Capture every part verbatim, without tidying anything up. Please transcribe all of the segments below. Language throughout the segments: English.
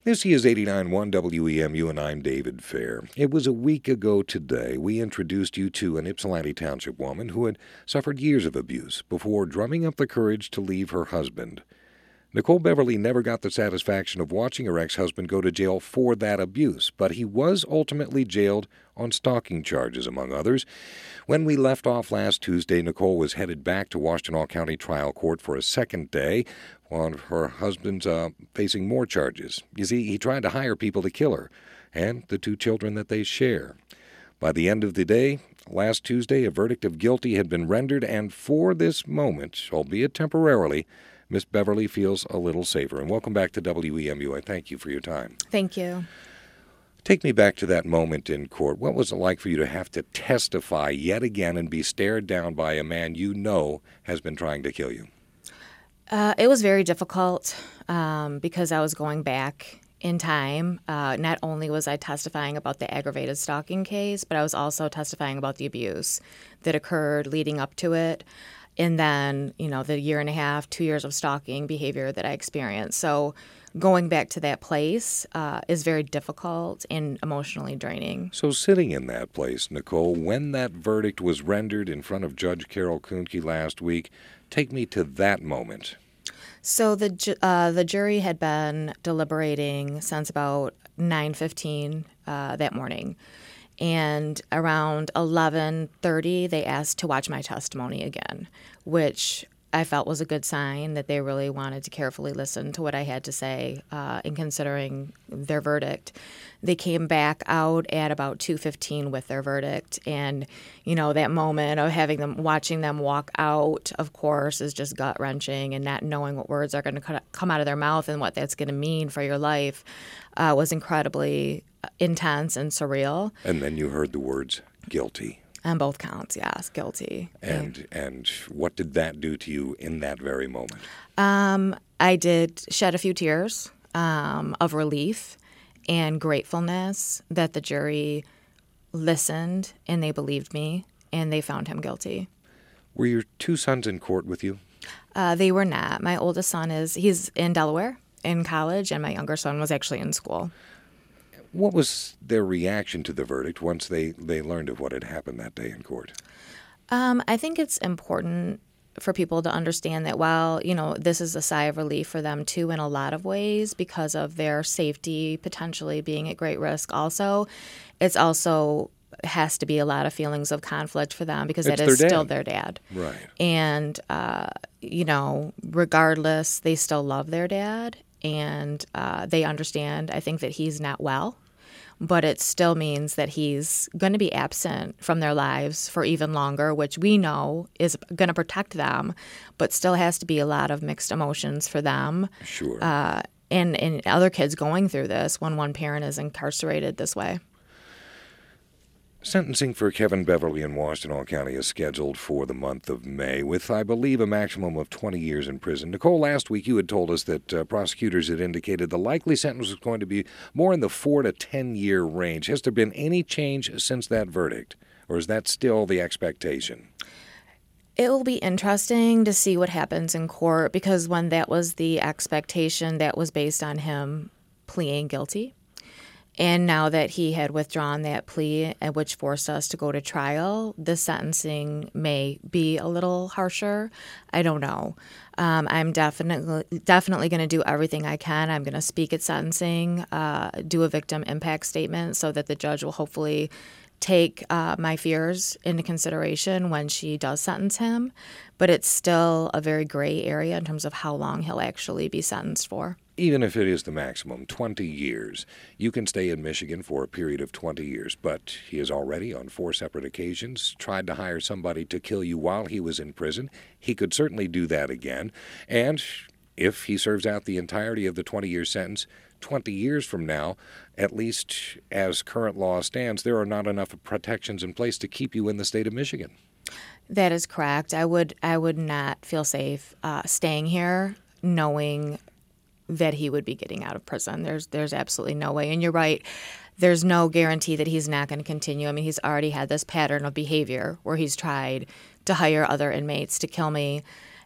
This is eighty-nine point one W E M U, and I'm David Fair. It was a week ago today we introduced you to an Ypsilanti Township woman who had suffered years of abuse before drumming up the courage to leave her husband. Nicole Beverly never got the satisfaction of watching her ex-husband go to jail for that abuse, but he was ultimately jailed on stalking charges, among others. When we left off last Tuesday, Nicole was headed back to Washtenaw County Trial Court for a second day, while her husband's uh, facing more charges. You see, he tried to hire people to kill her and the two children that they share. By the end of the day, last Tuesday, a verdict of guilty had been rendered, and for this moment, albeit temporarily, Miss Beverly feels a little safer. And welcome back to W E M U. I thank you for your time. Thank you. Take me back to that moment in court. What was it like for you to have to testify yet again and be stared down by a man you know has been trying to kill you? Uh, it was very difficult um, because I was going back in time. Uh, not only was I testifying about the aggravated stalking case, but I was also testifying about the abuse that occurred leading up to it. And then, you know, the year and a half, two years of stalking behavior that I experienced. So going back to that place uh, is very difficult and emotionally draining. So sitting in that place, Nicole, when that verdict was rendered in front of Judge Carol Kuhnke last week, take me to that moment. So the ju- uh, the jury had been deliberating since about nine fifteen uh, that morning. And around eleven thirty, they asked to watch my testimony again, which I felt was a good sign that they really wanted to carefully listen to what I had to say uh, in considering their verdict. They came back out at about two fifteen with their verdict. And, you know, that moment of having them, watching them walk out, of course, is just gut-wrenching, and not knowing what words are going to come out of their mouth and what that's going to mean for your life uh, was incredibly intense and surreal. And then you heard the words, guilty. On both counts, yes, guilty. And yeah. and what did that do to you in that very moment? Um, I did shed a few tears um, of relief and gratefulness that the jury listened and they believed me and they found him guilty. Were your two sons in court with you? Uh, they were not. My oldest son is, he's in Delaware in college, and my younger son was actually in school. What was their reaction to the verdict once they, they learned of what had happened that day in court? Um, I think it's important for people to understand that while, you know, this is a sigh of relief for them too in a lot of ways because of their safety potentially being at great risk also, it's also has to be a lot of feelings of conflict for them because it's that is their still their dad. Right. And, uh, you know, regardless, they still love their dad. And uh, they understand, I think, that he's not well, but it still means that he's going to be absent from their lives for even longer, which we know is going to protect them, but still has to be a lot of mixed emotions for them. Sure. Uh, and, and other kids going through this when one parent is incarcerated this way. Sentencing for Kevin Beverly in Washtenaw County is scheduled for the month of May, with, I believe, a maximum of twenty years in prison. Nicole, last week you had told us that uh, prosecutors had indicated the likely sentence was going to be more in the four to ten-year range. Has there been any change since that verdict, or is that still the expectation? It will be interesting to see what happens in court, because when that was the expectation, that was based on him pleading guilty. And now that he had withdrawn that plea, which forced us to go to trial, the sentencing may be a little harsher. I don't know. Um, I'm definitely definitely going to do everything I can. I'm going to speak at sentencing, uh, do a victim impact statement so that the judge will hopefully take uh, my fears into consideration when she does sentence him. But it's still a very gray area in terms of how long he'll actually be sentenced for. Even if it is the maximum, twenty years, you can stay in Michigan for a period of twenty years. But he has already, on four separate occasions, tried to hire somebody to kill you while he was in prison. He could certainly do that again. And if he serves out the entirety of the twenty-year sentence, twenty years from now, at least as current law stands, there are not enough protections in place to keep you in the state of Michigan. That is correct. I would I would not feel safe uh, staying here knowing that he would be getting out of prison. There's there's absolutely no way. And you're right. There's no guarantee that he's not going to continue. I mean, he's already had this pattern of behavior where he's tried to hire other inmates to kill me.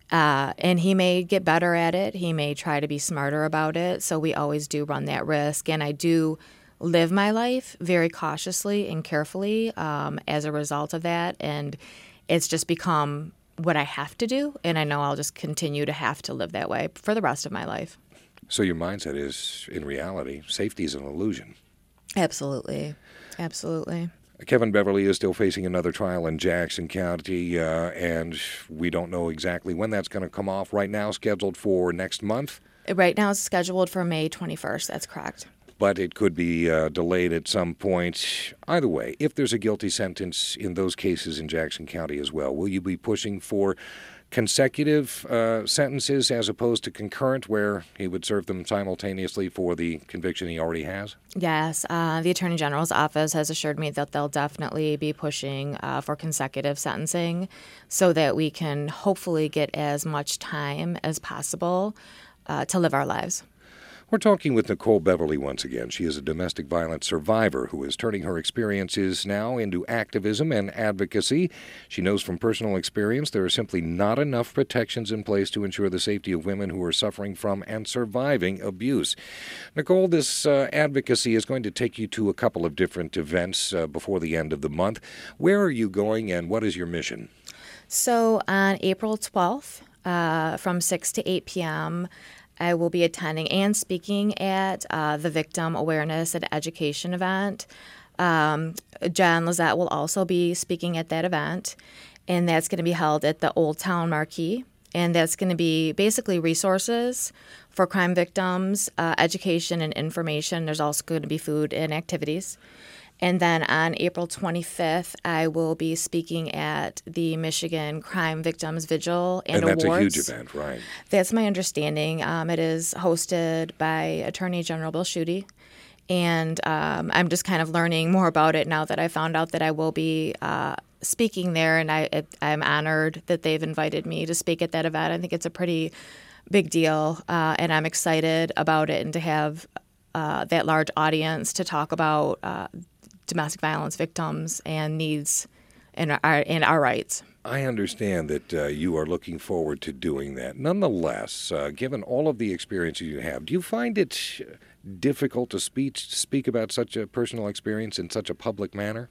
Uh, and he may get better at it. He may try to be smarter about it. So we always do run that risk. And I do live my life very cautiously and carefully um, as a result of that. And it's just become what I have to do. And I know I'll just continue to have to live that way for the rest of my life. So your mindset is, in reality, safety is an illusion. Absolutely. Absolutely. Kevin Beverly is still facing another trial in Jackson County, uh, and we don't know exactly when that's going to come off. Right now, scheduled for next month. Right now, it's scheduled for May twenty-first. That's correct. But it could be uh, delayed at some point. Either way, if there's a guilty sentence in those cases in Jackson County as well, will you be pushing for consecutive uh, sentences as opposed to concurrent, where he would serve them simultaneously for the conviction he already has? Yes. Uh, the Attorney General's office has assured me that they'll definitely be pushing uh, for consecutive sentencing so that we can hopefully get as much time as possible uh, to live our lives. We're talking with Nicole Beverly once again. She is a domestic violence survivor who is turning her experiences now into activism and advocacy. She knows from personal experience there are simply not enough protections in place to ensure the safety of women who are suffering from and surviving abuse. Nicole, this uh, advocacy is going to take you to a couple of different events uh, before the end of the month. Where are you going and what is your mission? So on April twelfth, uh, from six to eight p.m., I will be attending and speaking at uh, the Victim Awareness and Education event. Um, John Lizette will also be speaking at that event, and that's going to be held at the Old Town Marquee. And that's going to be basically resources for crime victims, uh, education and information. There's also going to be food and activities. And then on April twenty-fifth, I will be speaking at the Michigan Crime Victims Vigil and, and that's Awards. a huge event, right? That's my understanding. Um, it is hosted by Attorney General Bill Schuette. And um, I'm just kind of learning more about it now that I found out that I will be uh, speaking there. And I, it, I'm honored that they've invited me to speak at that event. I think it's a pretty big deal. Uh, and I'm excited about it and to have uh, that large audience to talk about uh, domestic violence victims and needs and our, and our rights. I understand that uh, you are looking forward to doing that. Nonetheless, uh, given all of the experiences you have, do you find it difficult to speak, speak about such a personal experience in such a public manner?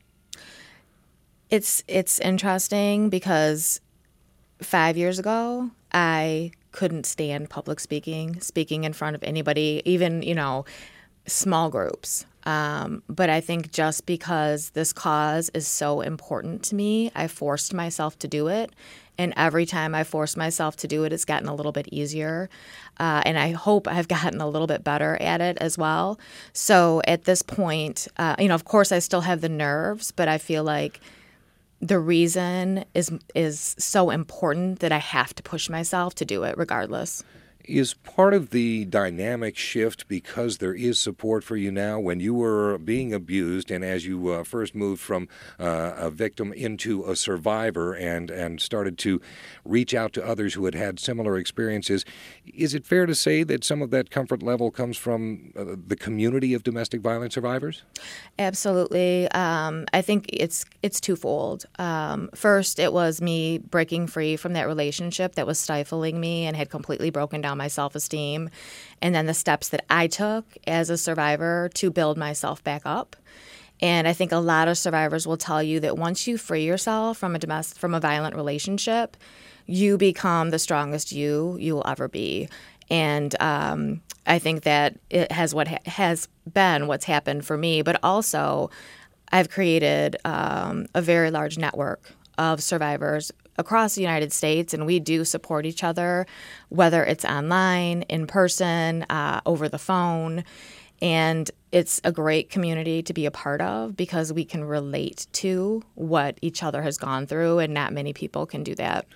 It's it's interesting because five years ago, I couldn't stand public speaking, speaking in front of anybody, even, you know, small groups. Um, but I think just because this cause is so important to me, I forced myself to do it. And every time I force myself to do it, it's gotten a little bit easier. Uh, and I hope I've gotten a little bit better at it as well. So at this point, uh, you know, of course, I still have the nerves, but I feel like the reason is is so important that I have to push myself to do it regardless. Is part of the dynamic shift because there is support for you now? When you were being abused and as you uh, first moved from uh, a victim into a survivor and, and started to reach out to others who had had similar experiences, is it fair to say that some of that comfort level comes from uh, the community of domestic violence survivors? Absolutely. Um, I think it's it's twofold. Um, first, it was me breaking free from that relationship that was stifling me and had completely broken down my self-esteem, and then the steps that I took as a survivor to build myself back up. And I think a lot of survivors will tell you that once you free yourself from a domestic, from a violent relationship, you become the strongest you you will ever be. And um, I think that it has what ha- has been what's happened for me, but also I've created um, a very large network of survivors across the United States, and we do support each other, whether it's online, in person, uh, over the phone. And it's a great community to be a part of because we can relate to what each other has gone through, and not many people can do that.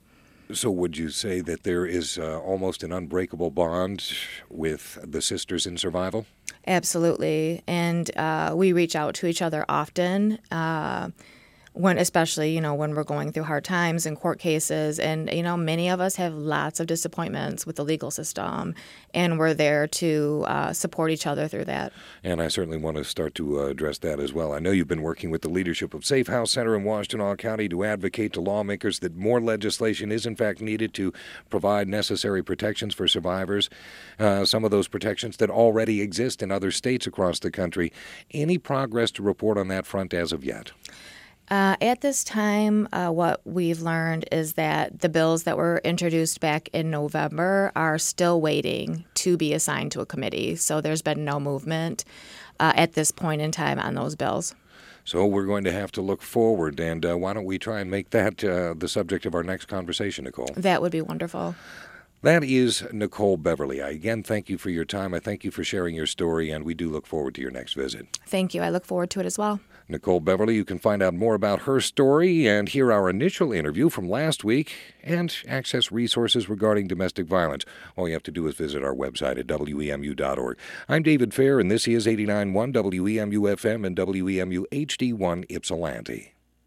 So would you say that there is uh, almost an unbreakable bond with the Sisters in Survival? Absolutely. And uh, we reach out to each other often. Uh, when, especially, you know, when we're going through hard times and court cases. And, you know, many of us have lots of disappointments with the legal system, and we're there to uh, support each other through that. And I certainly want to start to uh, address that as well. I know you've been working with the leadership of Safe House Center in Washtenaw County to advocate to lawmakers that more legislation is in fact needed to provide necessary protections for survivors, uh, some of those protections that already exist in other states across the country. Any progress to report on that front as of yet? Uh, at this time, uh, what we've learned is that the bills that were introduced back in November are still waiting to be assigned to a committee. So there's been no movement uh, at this point in time on those bills. So we're going to have to look forward, and uh, why don't we try and make that uh, the subject of our next conversation, Nicole? That would be wonderful. That is Nicole Beverly. I again thank you for your time. I thank you for sharing your story, and we do look forward to your next visit. Thank you. I look forward to it as well. Nicole Beverly, you can find out more about her story and hear our initial interview from last week and access resources regarding domestic violence. All you have to do is visit our website at W E M U dot org. I'm David Fair, and this is eighty-nine point one W E M U F M and W E M U H D one Ypsilanti.